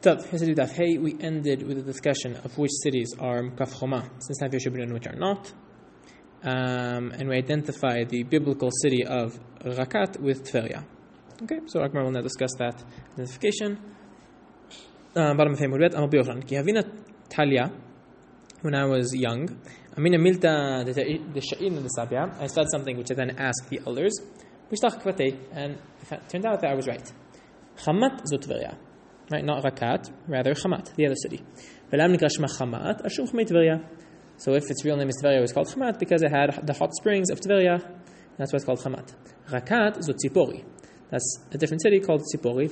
Hey, we ended with a discussion of which cities are Mukaf Choma, since and which are not. And we identify the biblical city of Rakat with Tveria. Okay, so Akmar will now discuss that identification. When I was young, I said something which I then asked the elders, and it turned out that I was right. Chamat zot Tveria. Right, not Rakat, rather Chamat, the other city. So if its real name is Tveria, it was called Chamat because it had the hot springs of Tveria. That's why it's called Chamat. Rakat zot Tzipori. That's a different city called Tzipori.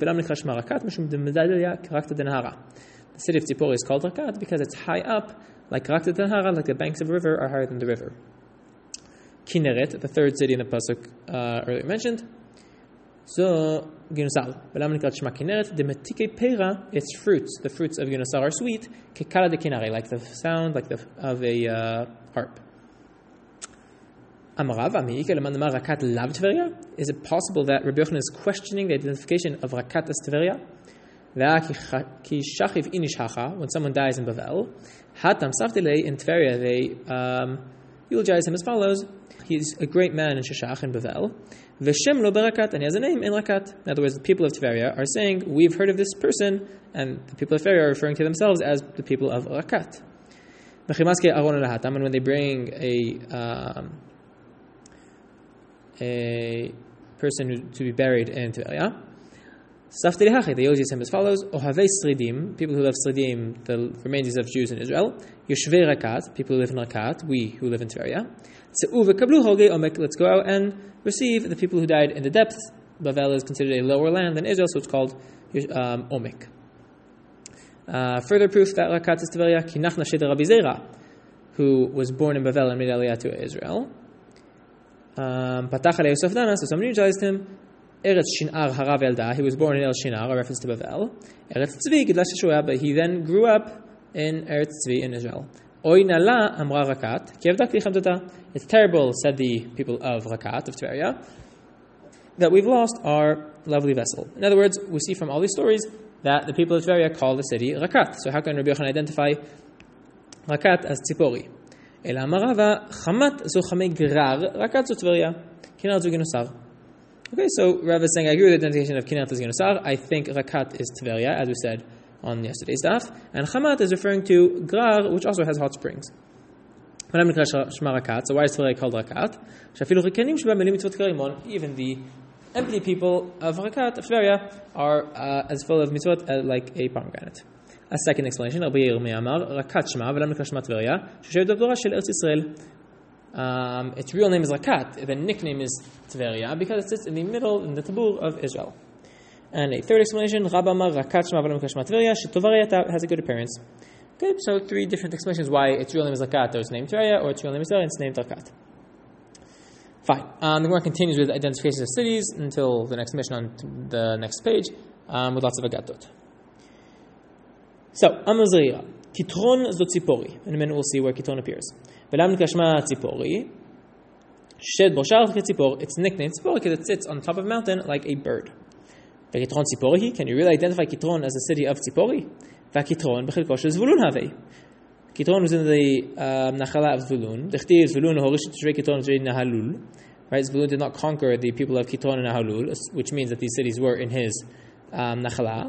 The city of Tzipori is called Rakat because it's high up, like Rakta Denhara, like the banks of a river are higher than the river. Kinneret, the third city in the pasuk earlier mentioned. So Ginusar, its fruits, the fruits of Ginusar are sweet, kekala de kinare, like the sound of a harp. Is it possible that Rabbi Yochanan is questioning the identification of Rakat as Tveria? When someone dies in Bavel, in Tveria they eulogize him as follows: he's a great man in Sheshach in Bavel, Veshem lo berakat, and he has a name in Rakat. In other words, the people of Tveria are saying, we've heard of this person, and the people of Tveria are referring to themselves as the people of Rakat. And when they bring a person to be buried in Tveria, they eulogize him as follows: Ohavei Sridim, people who love Sridim, the remainders of Jews in Israel. Yoshvei Rakat, people who live in Rakat, we who live in Tveria. Let's go out and receive the people who died in the depths. Bavel is considered a lower land than Israel, so it's called Omek. Further proof that Rakat is Tveria, Kinach Nafshe de Rabbi Zera, who was born in Bavel and made Aliyah to Israel. Patach alei Yosef Dana, so somebody eulogized him. Eretz Shinar Harav Elda, he was born in El Shinar, a reference to Bavel. Eretz Tzvi Gidlash Shua, but he then grew up in Eretz Tzvi in Israel. Oy nala amra Rakat, ki avdak li chamdota. It's terrible, said the people of Rakat, of Tveria, that we've lost our lovely vessel. In other words, we see from all these stories that the people of Tveria call the city Rakat. So how can Rabbi Yochanan identify Rakat as Tzipori? Ela amarava chamat zo chamei grar Rakat zo Tveria, kinar zo Ginusar. Okay, so Rav is saying, I agree with the identification of Kinneret as Ginusar. I think Rakat is Tveria, as we said on yesterday's daf. And Chamat is referring to Grar, which also has hot springs. So why is Tveria called Rakat? Even the empty people of Rakat, of Tveria, are as full of mitzvot like a pomegranate. A second explanation, Rabbi Yirmiyah Rakat Shema, its real name is Rakat, the nickname is Tveria, because it sits in the middle, in the tabur of Israel. And a third explanation, Rabamar Rakat Shema V'lam Kashma Tveria, Shetovaria has a good appearance. Okay, so three different explanations why its real name is Rakat, or it's named Tveria, or its real name is Tveria, and it's named Rakat. Fine. The Gemara continues with identifications of cities until the next mission on the next page, with lots of agatot. So, Amar Zerira, Kitron Zot Tzipori, in a minute we'll see where Kitron appears. V'lam Kashma Tzipori, Shed Boshar Tzipor, it's nicknamed Tzipori because it sits on top of a mountain like a bird. V'Kitron Tzipori, can you really identify Kitron as the city of Tzipori? V'Kitron b'chilko shel Zvulun havei. Kitron was in the Nachala of Zvulun. D'chtiv Zvulun horish t'shrei Kitron t'shrei Nahalul. Right, Zvulun did not conquer the people of Kitron and Nahalul, which means that these cities were in his Nachala.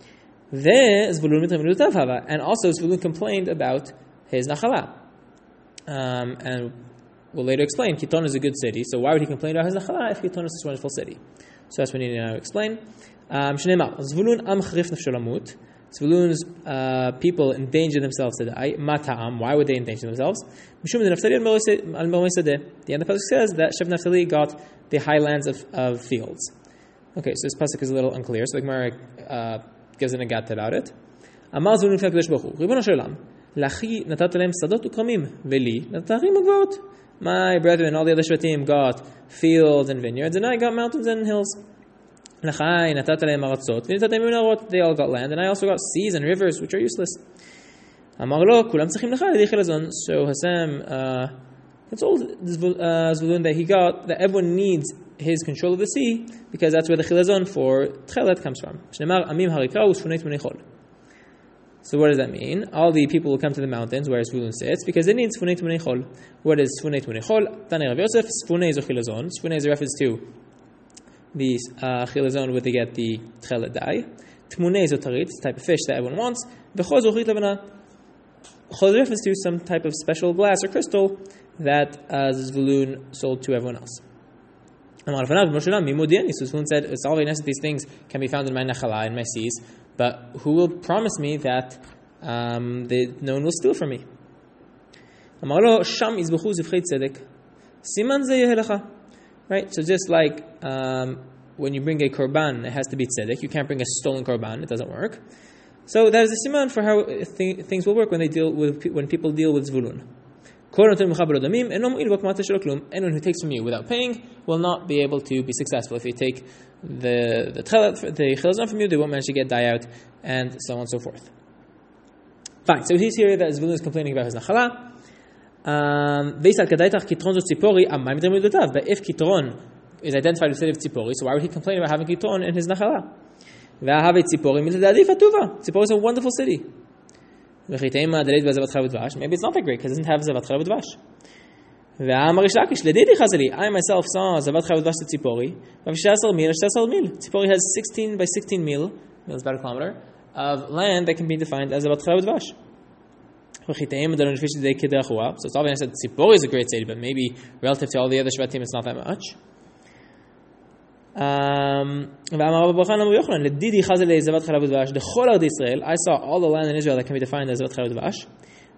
And also Zvulun complained about his Nachala. And we'll later explain, Kitron is a good city, so why would he complain about his Nachala if Kitron is such a wonderful city? So that's what we need to now explain. Zvulun am charif nafsho lamut. Zvulun's people endanger themselves to die. Mata'am, why would they endanger themselves? Mishum de Naftali al Mormei Sadeh. The end of the pasuk says that Shev Naftali got the highlands of fields. Okay, so this pasuk is a little unclear, so the Gemara gives an agat about it. Amar Zvulun fil HaKadosh Baruch Hu, Ribono shel olam, lachi natat lehem sadot ukramim, veli natat harim ugvot. My brethren, all the other shvatim got fields and vineyards, and I got mountains and hills. They all got land, and I also got seas and rivers, which are useless. So Hashem told Zvulun that he got that everyone needs his control of the sea, because that's where the chilazon for tchelet comes from. So what does that mean? All the people will come to the mountains where Zvulun sits because they need Sfunei Tmunei Chol. What is Sfunei Tmunei Chol? Tani Rav Yosef, Sfunei is a chilazon. Sfunei is a reference to the chilazon where they get the tchelet dye. Tmunei is a tarit, it's a type of fish that everyone wants. V'chol is ochit levana. Chol is a reference to some type of special glass or crystal that Zvulun sold to everyone else. So Zvulun said, it's all very nice that these things can be found in my nachala, in my seas, but who will promise me that no one will steal from me? Right? So just like when you bring a korban, it has to be tzedek. You can't bring a stolen korban; it doesn't work. So that is a siman for how things will work when people deal with zvulun. Anyone who takes from you without paying will not be able to be successful. If you take the chilazon from you, they won't manage to get dye out, and so on and so forth. Fine. So he's here that Zvulun is complaining about his nachala. But if kitron is identified with the city of Tzipori, so why would he complain about having kitron in his nachala? Tzipori is a wonderful city. Maybe it's not that great because it doesn't have zavat chalav udvash. I myself saw zavat chalav udvash to Tzipori. Tzipori has 16 by 16 mil is about a kilometer, of land that can be defined as zavat chalav udvash. So it's obvious that Tzipori is a great city, but maybe relative to all the other Shvatim, it's not that much. I saw all the land in Israel that can be defined as Zavat Chalav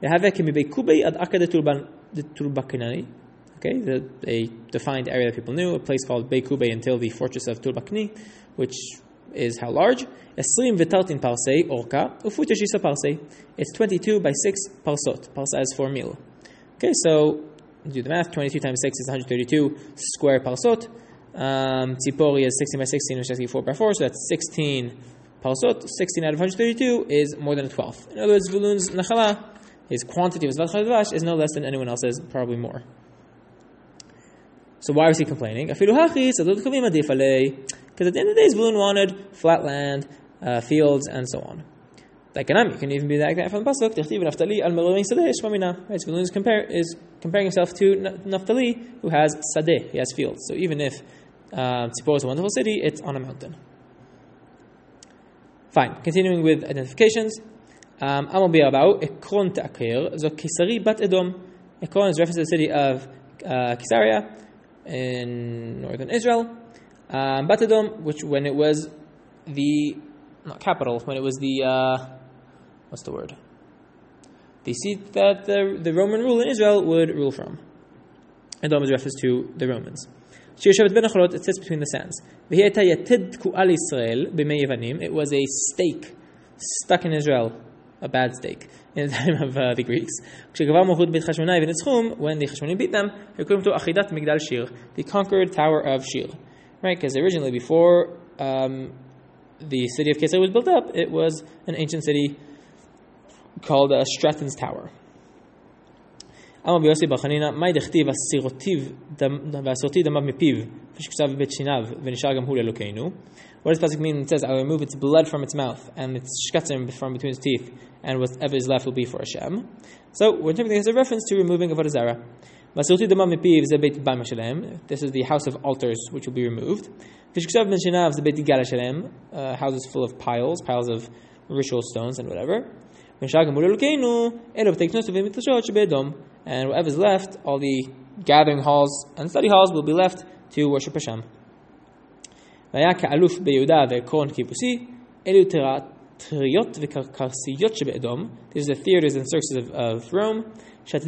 Udvash. Okay, a defined area that people knew, a place called Bei Kubei until the fortress of Turbakni, which is how large? Esrim v'taltin parsei orka ufuta shisa parsei. It's 22 by 6 parsot. Parsa is 4 mil. Okay, so do the math. 22 times 6 is 132 square parsot. Tzipori is 16 by 16, which is actually 4 by 4, so that's 16 parsot. 16 out of 132 is more than a 12th. In other words, Zvulun's nachala, his quantity of Zavat Chalav Udvash, is no less than anyone else's, probably more. So why was he complaining? Because at the end of the day, Zvulun wanted flat land, fields, and so on. Like you can even be that from the pasuk. Zvulun is comparing himself to Naphtali, who has sadeh, he has fields. So even if Tzipor is a wonderful city, it's on a mountain. Fine. Continuing with identifications. Amol Bi'abau, Ekron Ta'akir, Zo Kisari Bat Edom. Ekron is reference to the city of Kisaria in northern Israel. Bat Edom, which when it was the, not capital, when it was the, what's the word? The seat that the Roman rule in Israel would rule from. Edom is reference to the Romans. It sits between the sands. It was a stake stuck in Israel, a bad stake, in the time of the Greeks. When the Chashmonim beat them, the conquered tower of Shir. Right, because originally before the city of Kesar was built up, it was an ancient city called Stratton's Tower. What does the pasuk mean? It says, I will remove its blood from its mouth and its shkatzim from between its teeth, and whatever is left will be for Hashem. So we're taking this as a reference to removing Avodah Zarah. This is the house of altars which will be removed. Houses full of piles of ritual stones and whatever. And whatever is left, all the gathering halls and study halls will be left to worship Hashem. These are the theaters and circuses of Rome. That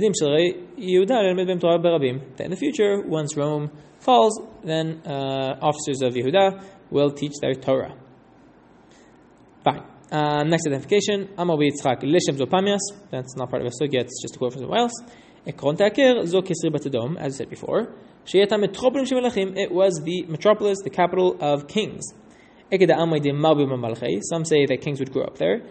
in the future, once Rome falls, then officers of Yehuda will teach their Torah. Fine. Next identification, Amar Yitzchak Leshem Zopamias. That's not part of a sugya, it's just a quote from somewhere else. Ekron Ta'akir Zo Kisri Bat Edom, as I said before. It was the metropolis, the capital of kings. Some say that kings would grow up there.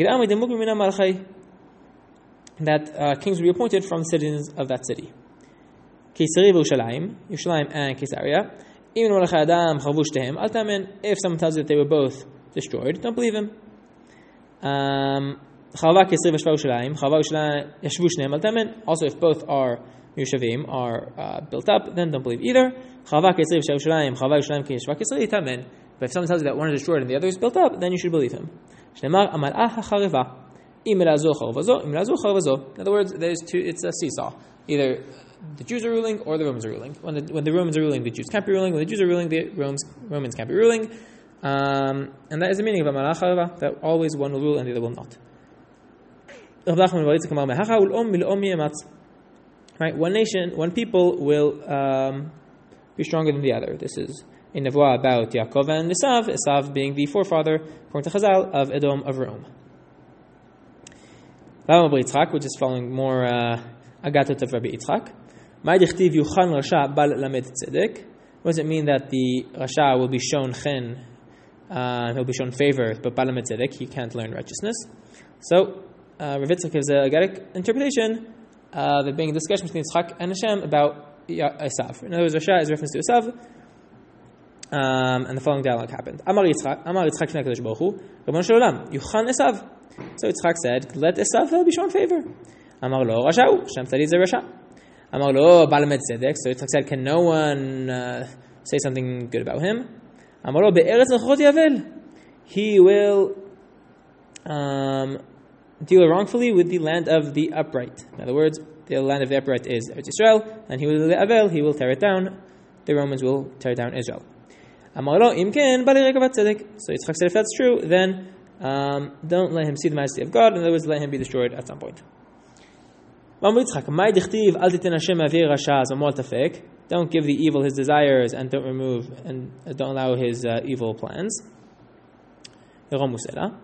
That kings would be appointed from the citizens of that city. Yerushalayim and Caesarea. If someone tells you that they were both destroyed, don't believe him. Chava Kesri Veshva Yerushalayim, Chava Yerushalayim Yashvu Shneim Al Tamen. Also, if both are Yushavim, are built up, then don't believe either. Chava Kesri Veshva Yerushalayim, Chava Yerushalayim Yashva Kesri Tamen. But if someone tells you that one is destroyed and the other is built up, then you should believe him. Shneimar Amal'ah HaChareva. In other words, it's a seesaw. Either the Jews are ruling or the Romans are ruling. When the Romans are ruling, the Jews can't be ruling. When the Jews are ruling, the Romans can't be ruling. And that is the meaning of Amal'ah HaChareva, that always one will rule and the other will not. Right? One people will be stronger than the other. This is in Nevuah about Yaakov and Esav being the forefather, according to Chazal, of Edom of Rome. Which is following more Agatot of Rabbi Yitzchak. What does it mean that the Rasha will be shown chen, he'll be shown favor, but Balamed Tzedek, he can't learn righteousness? So, Rav Yitzchak gives a Agadic interpretation, there being a discussion between Yitzchak and Hashem about Esav. In other words, Rasha is reference to Esav, and the following dialogue happened. Amar Yitzchak Shnei HaKadosh Baruch Hu, Rabbanu Shel Olam, Yuchan Esav. So Yitzchak said, let Esav be shown favor. Amar lo Rasha'u, Hashem said he's a Rasha. Amar lo Balamed Tzedek. So Yitzchak said, can no one say something good about him? Amar lo be'eretz nechot yavel. He will deal wrongfully with the land of the upright. In other words, the land of the upright is Eretz Yisrael, and he will tear it down. The Romans will tear down Israel. Amar lo imken bali rekavat tzedek. So Yitzchak said, if that's true, then don't let him see the majesty of God. In other words, let him be destroyed at some point. Don't give the evil his desires and don't remove and don't allow his evil plans. So now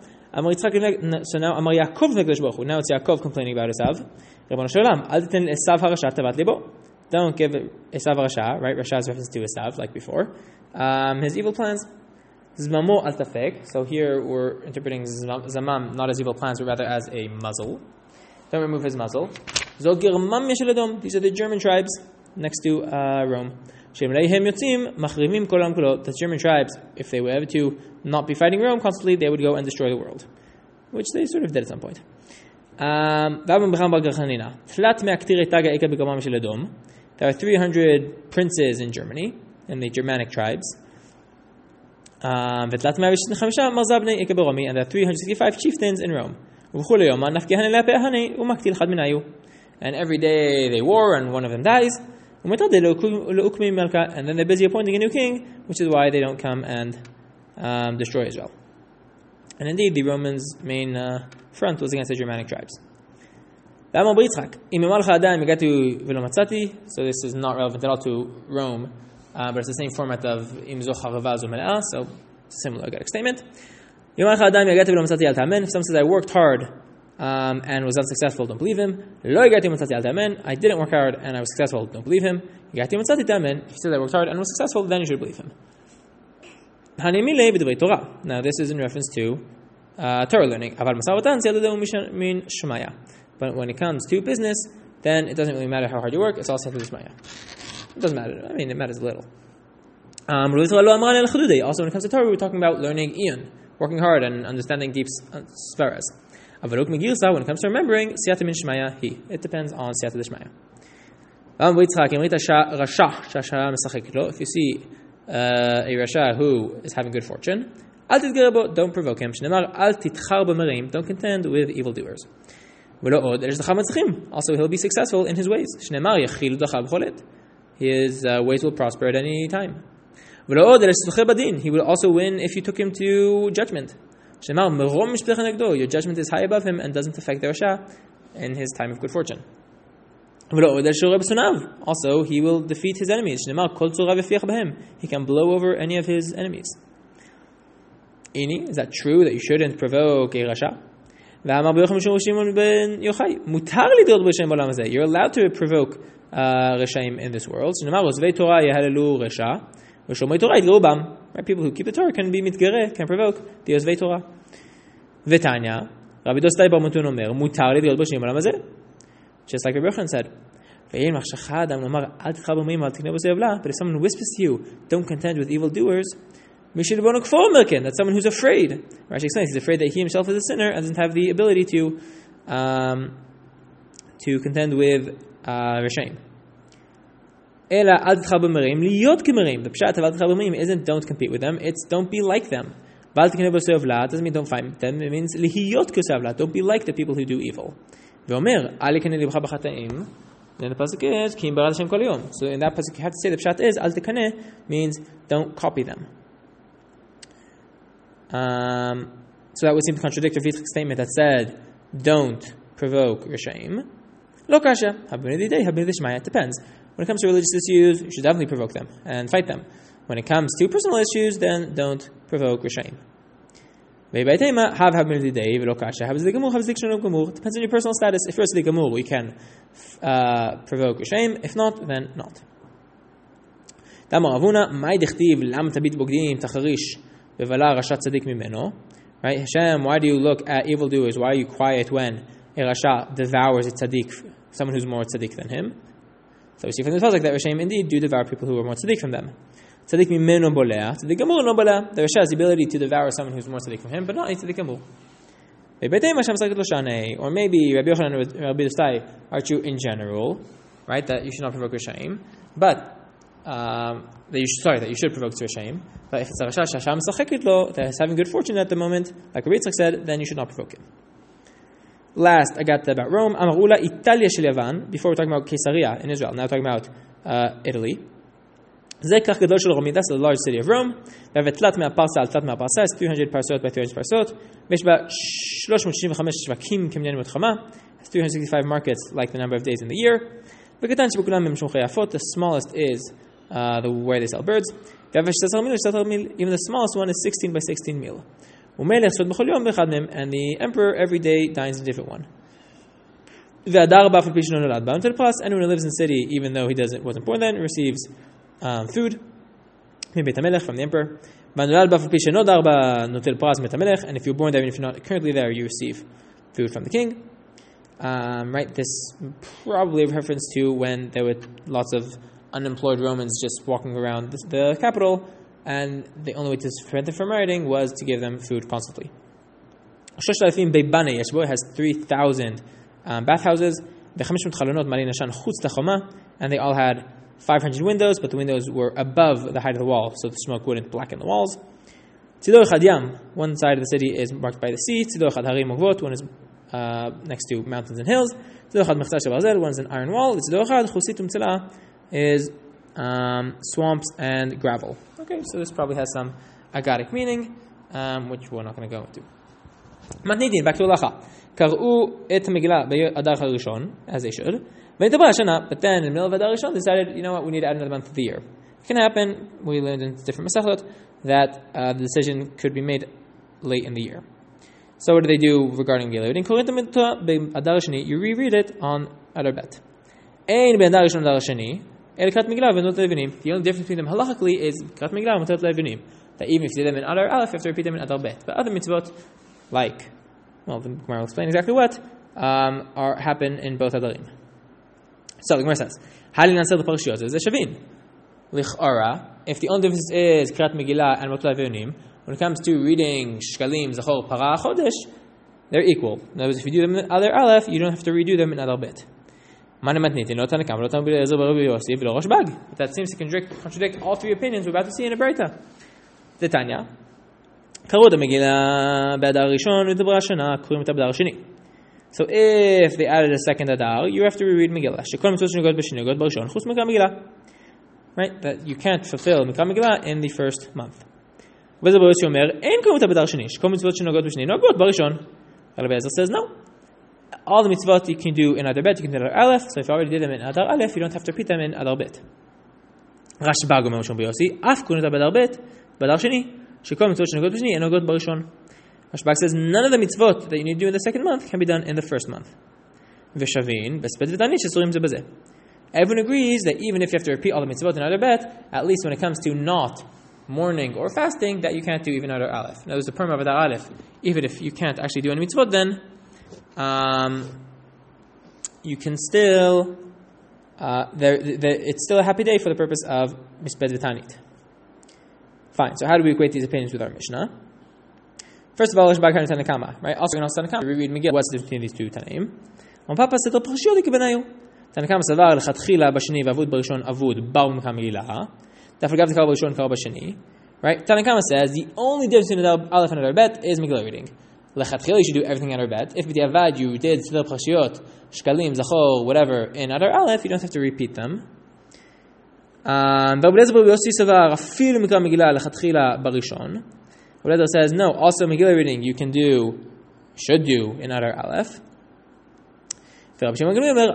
Amar Yaakov Nekadosh Baruch Hu. Now it's Yaakov complaining about Esav. Don't give Esav Rasha, right? Rasha is reference to Esav, like before. His evil plans. Zmamo al tafek. So here we're interpreting Zamam not as evil plans, but rather as a muzzle. Don't remove his muzzle. Zogirmam Yeshel Edom. These are the German tribes next to Rome. The German tribes, if they were ever to not be fighting Rome constantly, they would go and destroy the world, which they sort of did at some point. There are 300 princes in Germany, in the Germanic tribes. And there are 365 chieftains in Rome. And every day they war and one of them dies. And then they're busy appointing a new king, which is why they don't come and destroy Israel. And indeed, the Romans' main front was against the Germanic tribes. So this is not relevant at all to Rome, but it's the same format of so similar statement. If someone says, I worked hard and was unsuccessful, don't believe him. I didn't work hard and I was successful, don't believe him. If he says, I worked hard and was successful, then you should believe him. Now this is in reference to Torah learning. But when it comes to business, then it doesn't really matter how hard you work, it's all set to Shmaya. It doesn't matter. I mean, it matters a little. Also, when it comes to Torah, we're talking about learning Iyun, working hard and understanding deep svaras. When it comes to remembering, Siyata min Shmaya, it depends on Siyata d'Shmaya. If you see a Rasha who is having good fortune, don't provoke him. Don't contend with evildoers. Also, he'll be successful in his ways. His ways will prosper at any time. He will also win if you took him to judgment. Your judgment is high above him and doesn't affect the Rasha in his time of good fortune. Also, he will defeat his enemies. He can blow over any of his enemies. Is that true that you shouldn't provoke a Rasha? You're allowed to provoke Rashaim in this world. Right? People who keep the Torah can be mitgere, can provoke the Yosvei Torah. V'tanya, Rabbi Dostai Bar Mutun Omer, mutar li b'yod b'shem olam hazeh. Just like Rabbi Yochanan said. But if someone whispers to you, don't contend with evildoers, That's someone who's afraid. Rashi explains he's afraid that he himself is a sinner and doesn't have the ability to contend with Rishaim. The pshat of al titcha b'merim isn't don't compete with them, it's don't be like them. Doesn't mean don't fight them, it means don't be like the people who do evil. Then the pasuk is Ki Barad Hashem Kol Yom. So in that pasuk you have to say the pshat is al tikaneh means don't copy them. So that would seem to contradict Rav Yitzchak's statement that said don't provoke Rishaim. Lo kasha, it depends. When it comes to religious issues, you should definitely provoke them and fight them. When it comes to personal issues, then don't provoke Rishaim. Depends on your personal status. If you're a tzaddik gamur, you can provoke Rishaim. If not, then not. Right? Hashem, why do you look at evildoers? Why are you quiet when a rasha devours a tzaddik, someone who's more tzaddik than him? So we see from the pasuk that Rishaim indeed do devour people who are more tzaddik from them. Tzaddik mimeno boleh, tzaddik gamur no boleh. The rasha has the ability to devour someone who's more tzaddik from him, but not a tzaddik gamur. Or maybe Rabbi Yochanan and Rabbi Dustai are true in general, right? That you should not provoke Rishaim, but that you should provoke Rishaim. But if it's a rasha shasham misacheket lo, that is having good fortune at the moment, like Rabbi Yitzchak said, then you should not provoke him. Last, I got about Rome. Amarula Italia shel Yavan. Before we're talking about Caesarea in Israel, now we're talking about Italy. That's the large city of Rome. It's 300 parsot by 300 parsot. It's 365 markets, like the number of days in the year. The smallest is where they sell birds. Even the smallest one is 16 by 16 mil. And the emperor every day dines in a different one. Anyone who lives in the city, even though he wasn't born then, receives food from the emperor. And if you're born there, even if you're not currently there, you receive food from the king. Right? This probably a reference to when there were lots of unemployed Romans just walking around the capital, and the only way to prevent them from rioting was to give them food constantly. Yeshbo has 3,000 bathhouses, and they all had 500 windows, but the windows were above the height of the wall, so the smoke wouldn't blacken the walls. One side of the city is marked by the sea. One is next to mountains and hills. One is an iron wall. Is swamps and gravel. Okay, so this probably has some agadic meaning, which we're not going to go into. Matnitin, back to halacha. Kar'u et Megillah be'adar harishon, as they should. But then in the middle of Adar Rishon, they decided, you know what, we need to add another month of the year. It can happen. We learned in different masachot that the decision could be made late in the year. So what do they do regarding Megillah? You reread it on Adar Bet. The only difference between them halachically is Krat Megillah and Mutat Levinim. That even if you did them in Adar Aleph, you have to repeat them in Adar Bet. But other mitzvot, like, well, the Gemara will explain exactly what, happen in both Adarim. So the Gemara says, Halin answer the parashiyot is a shavin. Lich'ara, if the only difference is Krat Megillah and Mutat Levinim, when it comes to reading Shkalim, Zachor, Parah, Chodesh, they're equal. In other words, if you do them in Adar Aleph, you don't have to redo them in Adar Bet. That seems to contradict all three opinions we're about to see in a Breita. The Tanya. So if they added a second Adar, you have to reread Megillah. Right? That you can't fulfill Mikra Megillah in the first month. Rabbi Ezra says no. All the mitzvot you can do in Adar Bet, you can do in Adar Aleph. So if you already did them in Adar Aleph, you don't have to repeat them in Adar Bet. Rashba gomer Mishon B'Yossi, Af kuneta b'Adar Bet, b'Adar Sheni, shekol mitzvot shenogot b'Sheni, enogot b'Rishon. Rashba says none of the mitzvot that you need to do in the second month can be done in the first month. V'shavin, b'sped v'tanit shesurim ze b'zeh. Everyone agrees that even if you have to repeat all the mitzvot in Adar Bet, at least when it comes to not mourning or fasting, that you can't do even Adar Aleph. Now there's a perm of Adar Aleph. Even if you can't actually do any mitzvot, then you can still it's still a happy day for the purpose of Misped V'Tanit. Fine. So how do we equate these opinions with our Mishnah? First of all, Rashbag had Tanna Kama, right? Also, in Tanna Kama, we read Megillah. What's the difference between these two Tanaim? On Papa said the Parshiyot Ikbenayu. Tanna Kama savar lechatchila b'sheni v'avud b'rishon avud bar b'mekam Megillah. Therefore, gav t'kar b'rishon kar b'sheni. Right? Tanna Kama says the only difference between Adar Aleph and Adar Bet is Megillah reading. Lechatchila, you should do everything in Adar Bet. If b'diavad you did the Parshiyot, Shkalim, Zachor, whatever in Adar Aleph, you don't have to repeat them. But Yossi savar afilu mikra Megillah lechatchila b'rishon. Rabbi says, no, also Megillah reading you should do in Adar Aleph. Even if you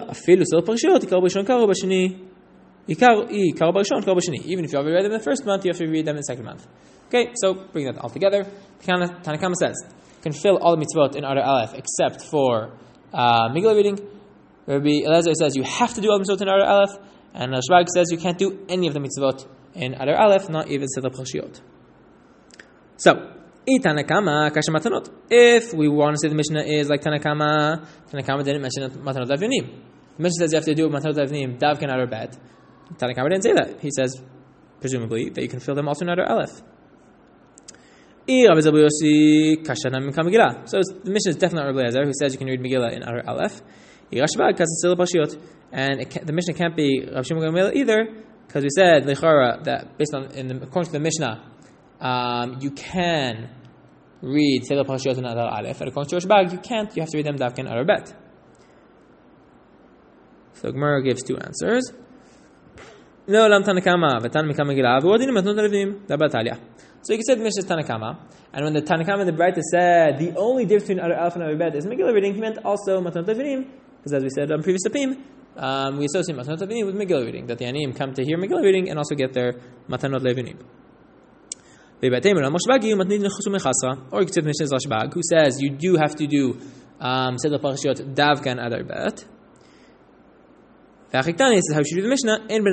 already read them in the first month, you have to read them in the second month. Okay, so bring that all together. Tanna Kama says, you can fill all the mitzvot in Adar Aleph except for Megillah reading. Rabbi Elazar says you have to do all the mitzvot in Adar Aleph. And Rashbag says you can't do any of the mitzvot in Adar Aleph, not even Siddur Parshiyot. So, Tanna Kama kasha matanot. If we want to say the Mishnah is like Tanna Kama didn't mention matanot davyonim. The Mishnah says you have to do matanot davyonim davken Adar Bet. Tanna Kama didn't say that. He says, presumably, that you can fill them also in Adar Aleph. So the Mishnah is definitely Rabbi Elazar, who says you can read Megillah in Adar Aleph. Rashbag kasha Siddur Parshiyot. And the Mishnah can't be Rav Shimon Gamliel either, because we said lechara that based on according to the Mishnah, you can read Siddur Parshiyot in Adar Aleph, and according to Rashbag, you can't. You have to read them davken Adar Bet. So Gemara gives two answers. No, lam Tanna Kama v'tan mikam Megillah v'odin matnot levim dabat aliyah. So you can say the Mishnah is Tanna Kama, and when the Tanna Kama in the Braita said the only difference between Adar Aleph and Adar Bet is Megillah reading, he meant also matnot levim, because as we said on previous apim, we associate matanot levinim with Megillah reading, that the Aniyim come to hear Megillah reading and also get their matanot levinim. Or you could say the Mishnah is Rashbag, who says you do have to do Siddur Parshiyot davkan Adar Bet. V'achiktani is how you should do the Mishnah. Ein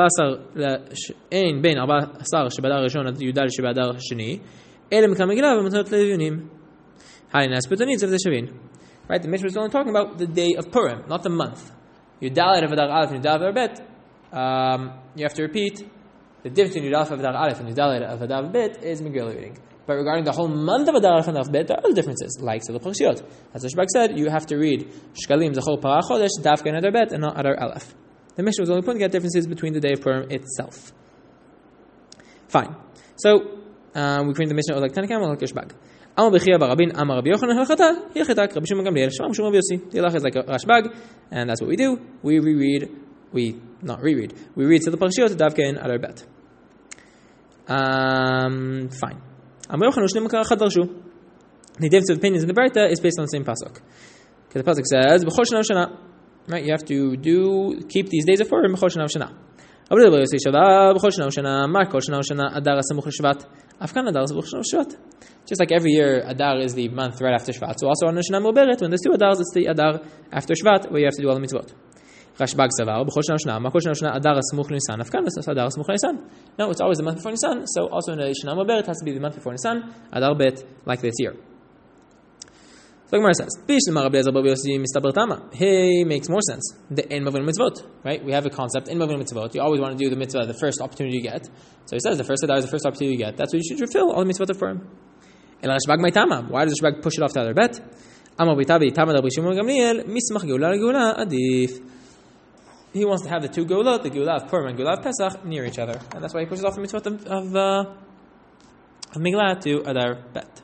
ben 14 shebadar rishon ad yudal shebadar sheni ele mikam Megillah v'matanot levinim. Halinas petonit of the shavin. Right, the Mishnah is only talking about the day of Purim, not the month. Yudalet of Adar Aleph and Yudalet of Adar Bet, you have to repeat. The difference between Yudalet of Adar Aleph and Yudalet of Adar Bet is Megillah reading. But regarding the whole month of Adar Aleph and Adar Bet, there are other differences, like Siddur Parshiyot. As Rashbag said, you have to read Shkalim, Zachor, Parah, Chodesh, Davka, and Adar Bet, and not Adar Aleph. The Mishnah was only pointing out differences between the day of Purim itself. Fine. So, we print the Mishnah like Tanna Kama, like Rashbag. Amar b'chia barabin, Amar Rabbi Yochanan halachata, hilchetak, Rabbi Shimon Gamliel, Shema Mishum Rabbi Yossi. The halacha is like Rashbag, and that's what we do. We read Siddur Parshiyot davken Adar Bet. Fine. Amar Yochanan shnei makar achad darshu. The difference of opinions in the Braita is based on the same pasuk. Because the pasuk says, B'chol shana v'shana. Right, you have to keep these days of Purim b'chol shana v'shana. Rabbi Yossi shava b'chol shana v'shana, mar kol shana v'shana Adar samuch l'Shvat. Afkan Adar samuch l'Shvat. Just like every year, Adar is the month right after Shvat. So also on Shana Muberet, when there's two Adars, it's the Adar after Shvat, where you have to do all the mitzvot. Rashbag savar, b'chol shana v'shana, makol shana v'shana Adar samuch l'Nisan. Afkan Adar samuch l'Nisan. No, it's always the month before Nisan. So also in the Shana Muberet, it has to be the month before Nisan. Adar Bet, like this year. So Gemara says, hey, makes more sense. The en mavin mitzvot, right? We have a concept in mavin mitzvot. You always want to do the mitzvah the first opportunity you get. So he says the first Adar is the first opportunity you get. That's what you should fulfill all the mitzvot for him. Why does Rashbag push it off to Adar Bet? He wants to have the two geulot, the geulah of Purim and geulah of Pesach, near each other, and that's why he pushes off the mitzvot of Megillah to Adar Bet.